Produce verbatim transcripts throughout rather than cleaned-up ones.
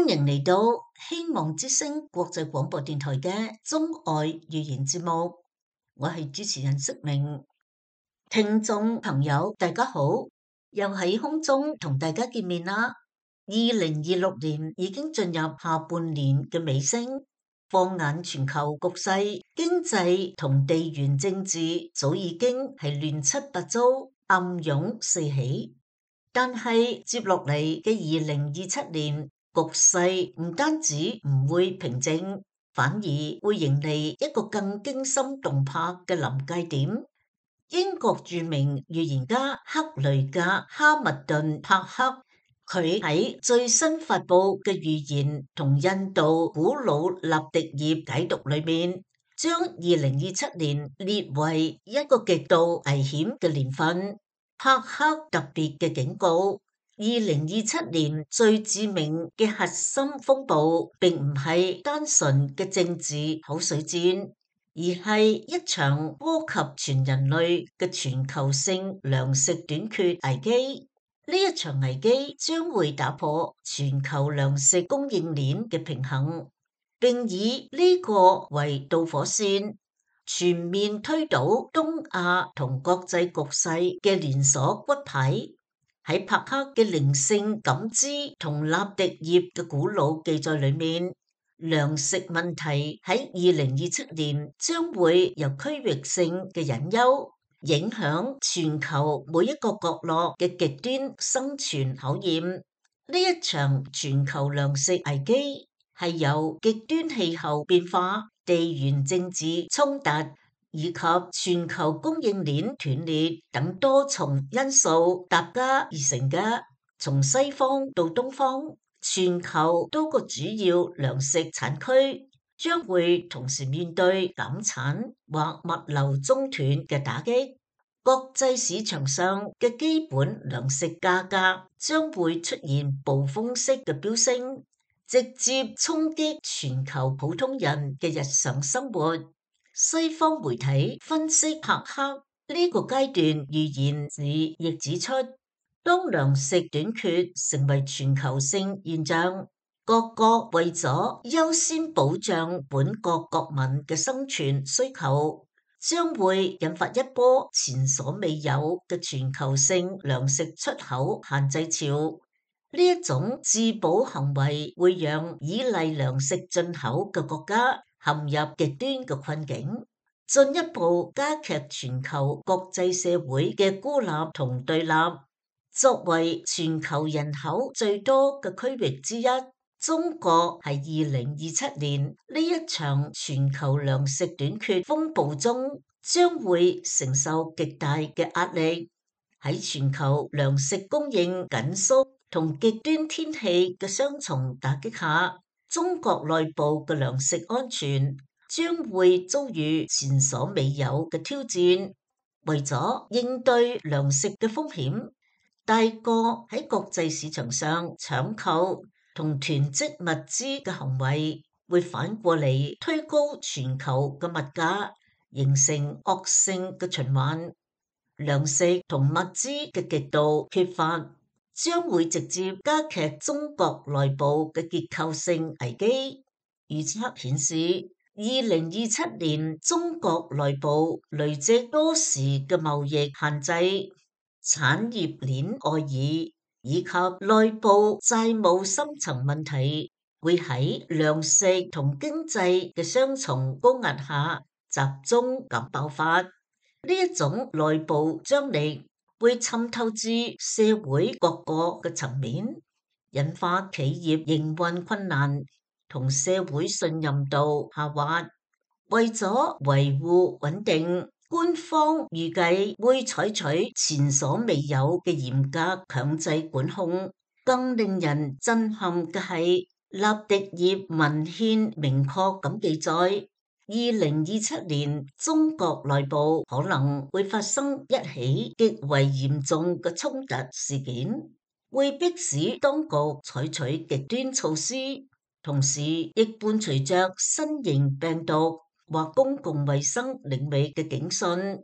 歡迎嚟到希望之聲國際廣播電台嘅中外語言節目，我係主持人釋明。聽眾朋友大家好，又喺空中同大家見面啦。二零二六年已經進入下半年嘅尾聲，放眼全球局勢、經濟同地緣政治，早已經係亂七八糟、暗湧四起。但係接落嚟嘅二零二七年，局勢唔單止唔會平靜，反而會迎嚟一個更驚心動魄嘅臨界點。英國著名預言家克雷格哈密頓帕克，佢喺最新發佈嘅預言同印度古老納迪葉解讀裏面，將二零二七年列為一個極度危險嘅年份。帕克特別嘅警告，二零二七年最致命嘅核心風暴，並唔係單純嘅政治口水戰，而係一場波及全人類嘅全球性糧食短缺危機。呢一場危機將會打破全球糧食供應鏈嘅平衡，並以呢個為導火線，全面推倒東亞同國際局勢嘅連鎖骨牌。喺帕克嘅靈性感知同納迪葉嘅古老記載裏面，糧食問題喺二零二七年將會由區域性嘅隱憂影響全球每一個角落嘅極端生存考驗。呢一場全球糧食危機係由極端氣候變化、地緣政治衝突以及全球供應鏈斷裂等多重因素搭加而成嘅。從西方到東方，全球多個主要糧食產區將會同時面對減產或物流中斷嘅打擊。國際市場上嘅基本糧食價格將會出現暴風式嘅飆升，直接衝擊全球普通人嘅日常生活。西方媒體分析帕克呢個階段預言時亦指出，當糧食短缺成為全球性現象，各國為咗優先保障本國國民嘅生存需求，將會引發一波前所未有嘅全球性糧食出口限制潮。呢一種自保行為會讓依賴糧食進口嘅國家陷入極端嘅困境，進一步加劇全球國際社會嘅孤立同對立。作為全球人口最多嘅區域之一，中國喺二零二七年呢一場全球糧食短缺風暴中，將會承受極大嘅壓力。喺全球糧食供應緊縮同極端天氣嘅雙重打擊下，中國內部嘅糧食安全將會遭遇前所未有嘅挑戰。為咗應對糧食嘅風險，大國喺國際市場上搶購同囤積物資嘅行為，會反過嚟推高全球嘅物價，形成惡性嘅循環。糧食同物資嘅極度缺乏，將會直接加劇中國內部嘅結構性危機。預測顯示，二零二七年中國內部累積多時嘅貿易限制、產業鏈外移以及內部債務深層問題，會喺糧食同經濟嘅雙重高壓下集中咁爆發。呢一種內部張力會滲透至社會各個嘅層面，引發企業營運困難同社會信任度下滑。為咗維護穩定，官方預計會採取前所未有嘅嚴格強制管控。更令人震撼嘅係，納迪葉文獻明確咁記載，二零二七年中國內部可能會發生一起極為嚴重嘅衝突事件，會迫使當局採取極端措施，同時亦伴隨着新型病毒或公共衛生領域嘅警訊。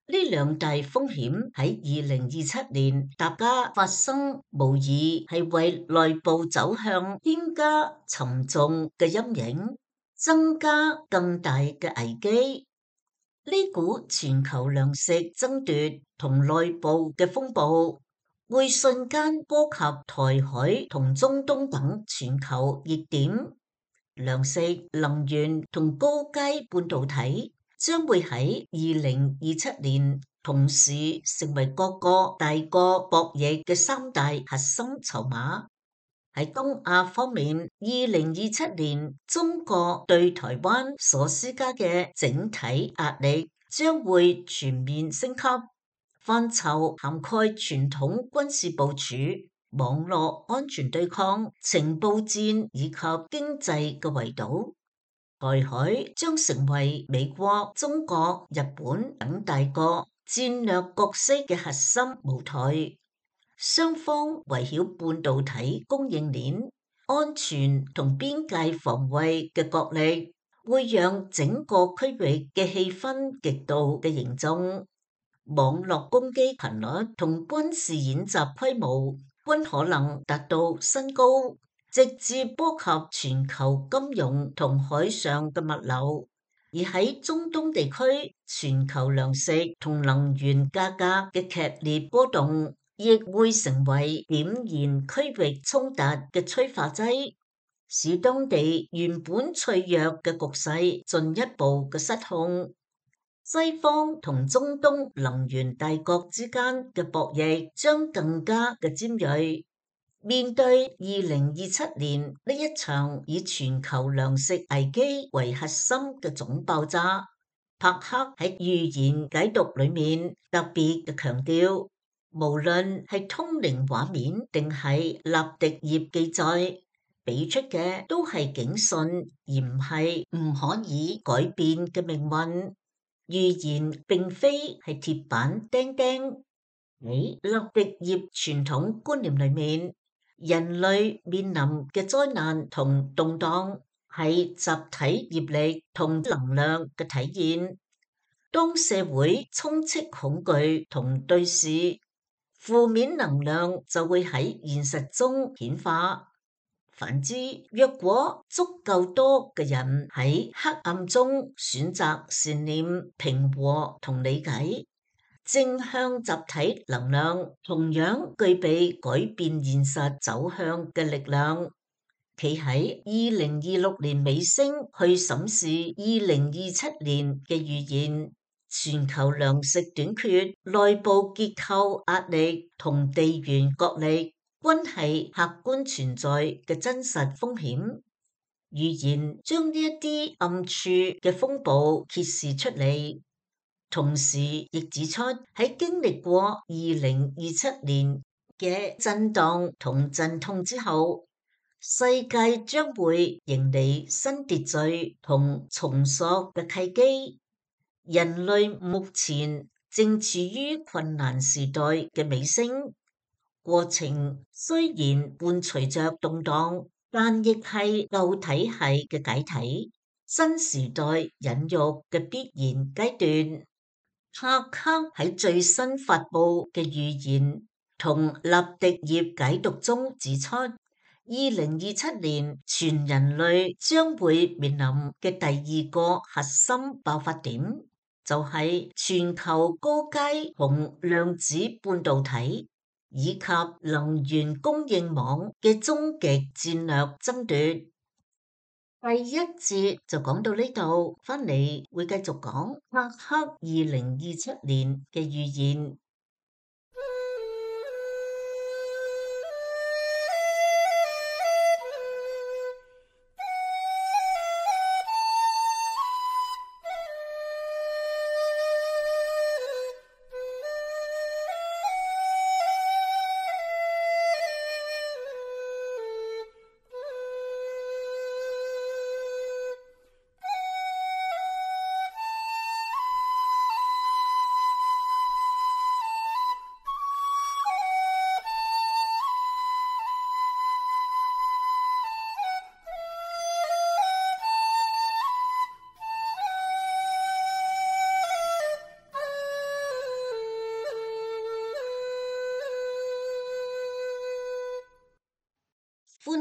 呢兩大風險喺二零二七年大家發生，無疑係為內部走向添加沉重嘅陰影，增加更大嘅危機。呢股全球糧食爭奪同內部嘅風暴，會瞬間波及台海同中東等全球熱點。糧食、能源同高階半導體將會喺二零二七年同時成為各個大國博弈嘅三大核心籌碼。喺東亞方面，二零二七年中國對台灣所施加嘅整體壓力將會全面升級，範疇涵蓋傳統軍事部署、網絡安全對抗、情報戰以及經濟嘅圍堵。台海將成為美國、中國、日本等大國戰略角色嘅核心舞台。雙方圍繞半導體供應鏈、安全同邊界防衛嘅角力，會讓整個區域嘅氣氛極度嘅凝重。網絡攻擊頻率同軍事演習規模均可能達到新高，直接波及全球金融同海上嘅物流。而喺中東地區，全球糧食同能源價格嘅劇烈波動，亦會成為點燃區域衝突嘅催化劑，使當地原本脆弱嘅局勢進一步嘅失控。西方同中東能源大國之間嘅博弈將更加嘅尖銳。面對二零二七年呢一場以全球糧食危機為核心嘅總爆炸，柏克喺預言解讀裏面特別嘅強調，無論係通靈畫面定係納迪葉記載，俾出嘅都係警訊，而唔係唔可以改變嘅命運。預言並非係鐵板釘釘。喺納迪葉傳統觀念裏面，人類面臨嘅災難同動盪係集體業力同能量嘅體現。當社會充斥恐懼同對視，負面能量就會喺現實中顯化。反之，若果足夠多嘅人喺黑暗中選擇善念、平和同理解，正向集體能量同樣具備改變現實走向嘅力量。企喺二零二六年尾聲去審視二零二七年嘅預言，全球糧食短缺、內部結構壓力同地緣角力均係客觀存在嘅真實風險。預言將呢一啲暗處嘅風暴揭示出嚟，同時亦指出喺經歷過二零二七年嘅震盪同陣痛之後，世界將會迎嚟新秩序同重塑嘅契機。人類目前正處於困難時代嘅尾聲，過程雖然伴隨着動盪，但亦係舊體系嘅解體，新時代引育嘅必然階段。柏克喺最新發佈嘅預言同納迪葉解讀中指出，二零二七年全人類將會面臨嘅第二個核心爆發點，就係全球高階同量子半導體以及能源供應網嘅終極戰略爭奪。第一節就講到呢度，翻嚟會繼續講柏克二零二七年嘅預言。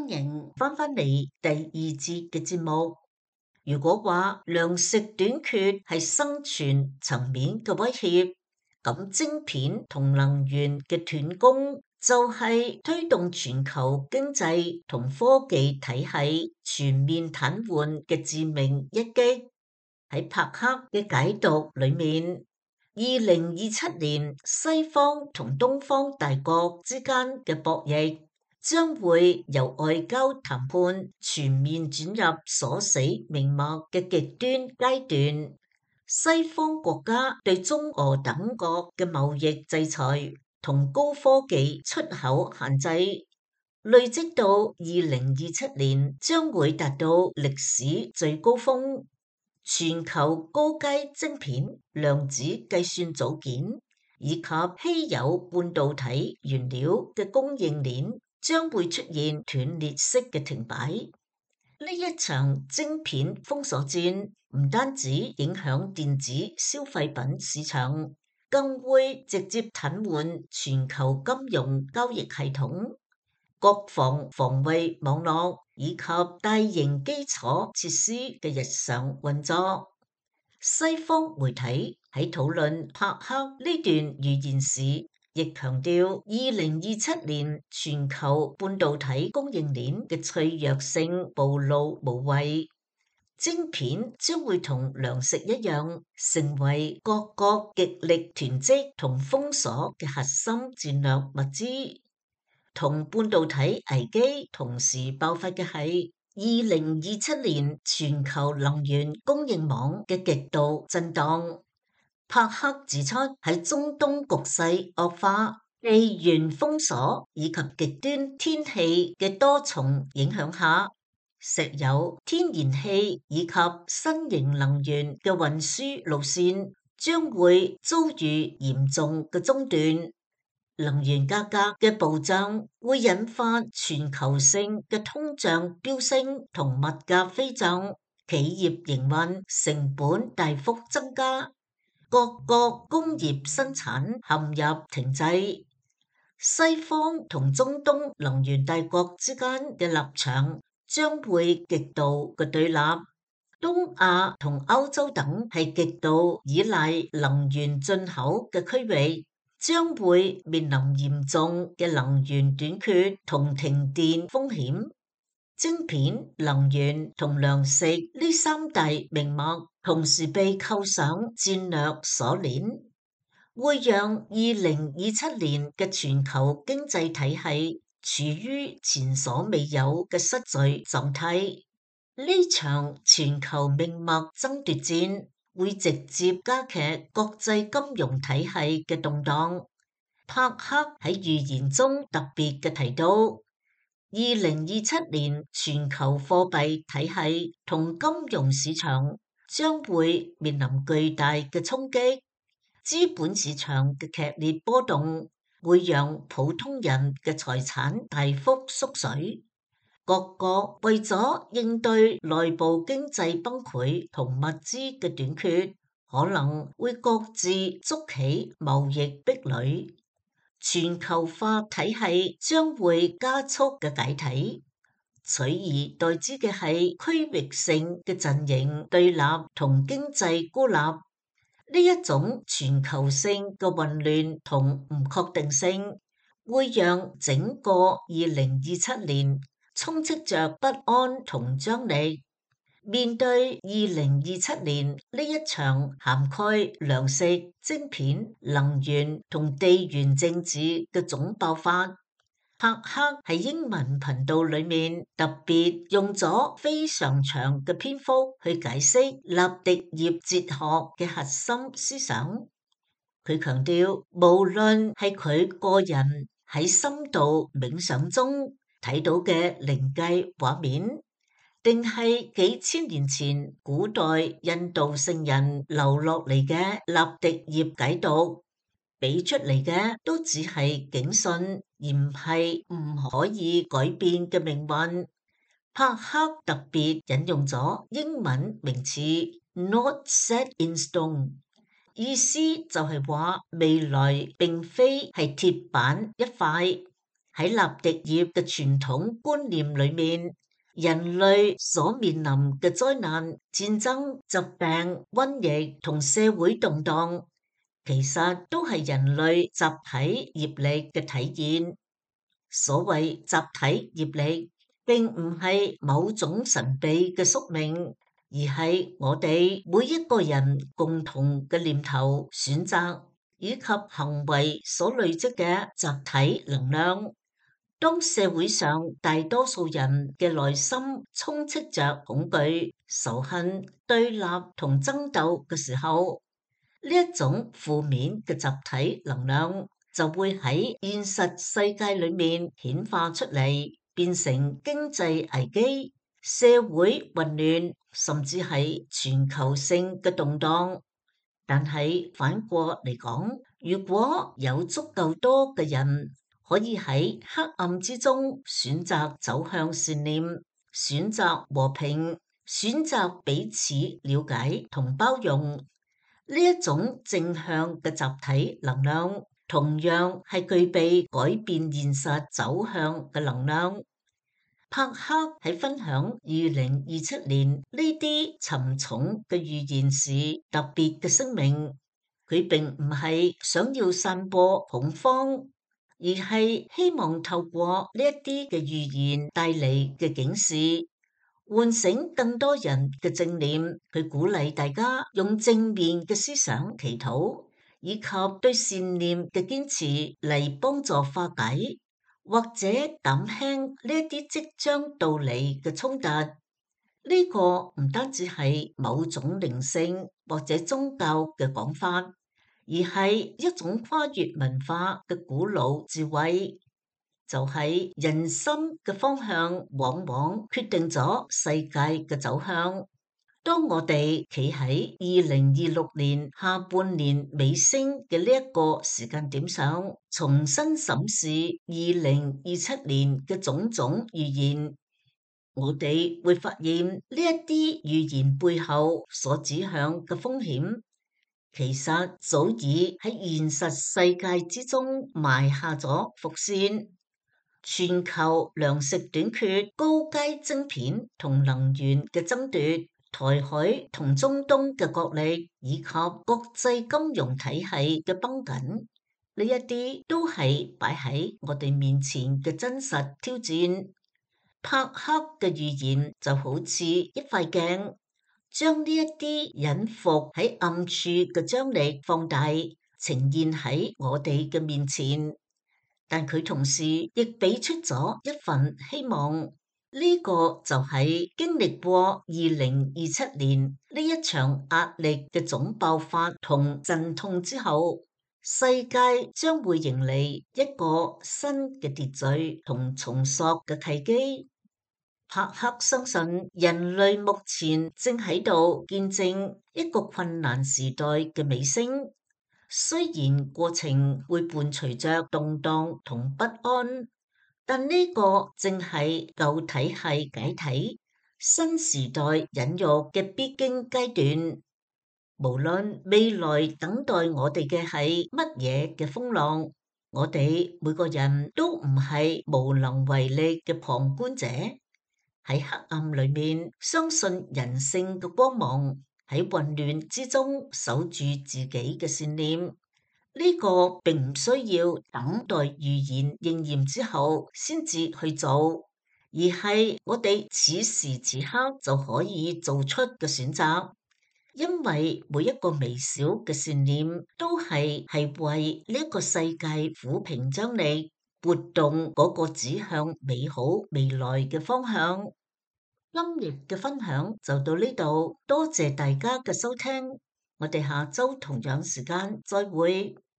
歡迎翻返嚟第二節嘅節目。如果話糧食短缺係生存層面嘅威脅，咁晶片同能源嘅斷供就係推動全球經濟同科技體系全面癱瘓嘅致命一擊。喺柏克嘅解讀裏面，二零二七年西方同東方大國之間嘅博弈將會由外交談判全面轉入鎖死命脈嘅極端階段。西方國家對中俄等國嘅貿易制裁同高科技出口限制，累積到二零二七年將會達到歷史最高峰。全球高階晶片、量子計算組件以及稀有半導體原料嘅供應鏈將會出現斷裂式嘅停擺。呢一場晶片封鎖戰唔單止影響電子消費品市場，更會直接癱瘓全球金融交易系統、國防防衛網絡以及大型基礎設施嘅日常運作。西方媒體喺討論柏克呢段預言時，亦強調二零二七年全球半導體供應鏈嘅脆弱性暴露無遺，晶片將會同糧食一樣，成為各國極力囤積同封鎖嘅核心戰略物資。同半導體危機同時爆發嘅係二零二七年全球能源供應網嘅極度震盪。柏克指出，喺中東局勢惡化、地緣封鎖以及極端天氣嘅多重影響下，石油、天然氣以及新型能源嘅運輸路線將會遭遇嚴重嘅中斷。能源價格嘅暴漲會引發全球性嘅通脹飆升同物價飛漲，企業營運成本大幅增加，各國工業生產陷入停滯。西方同中東能源大國之間嘅立場將會極度嘅對立。東亞同歐洲等係極度依賴能源進口嘅區域，將會面臨嚴重嘅能源短缺同停電風險。晶片、能源同糧食呢三大命脈同時被扣上戰略鎖鏈，會讓二零二七年嘅全球經濟體系處於前所未有嘅失序狀態。呢場全球命脈爭奪戰會直接加劇國際金融體系嘅動盪。柏克喺預言中特別嘅提到，二零二七年全球貨幣體系同金融市場將會面臨巨大嘅衝擊，資本市場嘅劇烈波動會讓普通人嘅財產大幅縮水。各國為咗應對內部經濟崩潰同物資嘅短缺，可能會各自築起貿易壁壘，全球化體系將會加速嘅解體，取而代之嘅係區域性嘅陣營對立同經濟孤立。呢一種全球性嘅混亂同唔確定性，會讓整個二零二七年充斥着不安同張力。面對二零二七年呢一場涵蓋糧食、晶片、能源同地緣政治嘅總爆發，柏克喺英文頻道裏面特別用咗非常長嘅篇幅去解釋納迪葉哲學嘅核心思想。佢強調，無論係佢個人喺深度冥想中睇到嘅靈界畫面，定係幾千年前古代印度聖人留落嚟嘅納迪葉解讀，俾出嚟嘅都只係警訊，而唔係唔可以改變嘅命運。柏克特別引用咗英文名詞 not set in stone， 意思就係話未來並非係鐵板一塊。 喺納迪葉嘅傳統觀念裏面，人類所面臨嘅災難、戰爭、疾病、瘟疫同社會動盪，其實都係人類集體業力嘅體現。所謂集體業力，並唔係某種神秘嘅宿命，而係我哋每一個人共同嘅念頭、選擇以及行為所累積嘅集體能量。當社會上大多數人嘅內心充斥着恐懼、仇恨、對立同爭鬥嘅時候，呢一種負面嘅集體能量就會喺現實世界裏面顯化出嚟，變成經濟危機、社會混亂，甚至係全球性嘅動盪。但係反過嚟講，如果有足夠多嘅人可以喺黑暗之中選擇走向善念，選擇和平，選擇彼此了解同包容，呢一種正向嘅集體能量，同樣係具備改變現實走向嘅能量。柏克喺分享二零二七年呢啲沉重嘅預言時，特別嘅聲明，佢並唔係想要散播恐慌，而係希望透過呢一啲嘅預言帶嚟嘅警示，喚醒更多人嘅正念。佢鼓勵大家用正面嘅思想祈禱，以及對善念嘅堅持嚟幫助化解或者減輕呢一啲即將到嚟嘅衝突。呢、這個唔單止係某種靈性或者宗教嘅講法，而係一種跨越文化嘅古老智慧。就係人心嘅方向，往往決定咗世界嘅走向。當我哋企喺二零二六年下半年尾聲嘅呢一個時間點上，重新審視二零二七年嘅種種預言，我哋會發現呢一啲預言背後所指向嘅風險，其實早已喺現實世界之中埋下咗伏線。全球糧食短缺、高階晶片同能源嘅爭奪、台海同中東嘅角力，以及國際金融體系嘅繃緊，呢一啲都係擺喺我哋面前嘅真實挑戰。柏克嘅預言就好似一塊鏡，將呢一啲隱伏喺暗處嘅張力放大，呈現喺我哋嘅面前。但佢同時亦俾出咗一份希望，呢個就係經歷過二零二七年呢一場壓力嘅總爆發同陣痛之後，世界將會迎嚟一個新嘅秩序同重塑嘅契機。柏克相信人類目前正喺度見證一個困難時代嘅尾聲。雖然過程會伴隨着動盪同不安，但呢個正係舊體系解體、新時代引入嘅必經階段。無論未來等待我哋嘅係乜嘢嘅風浪，我哋每個人都唔係無能為力嘅旁觀者。喺黑暗裏面，相信人性嘅光芒。喺混亂之中守住自己嘅善念，呢個並唔需要等待預言應驗之後先至去做，而係我哋此時此刻就可以做出嘅選擇。因為每一個微小嘅善念都係係為呢一個世界撫平張力，撥動嗰個指向美好未來嘅方向。今日嘅分享就到呢度，多謝大家嘅收聽，我哋下周同樣時間再會。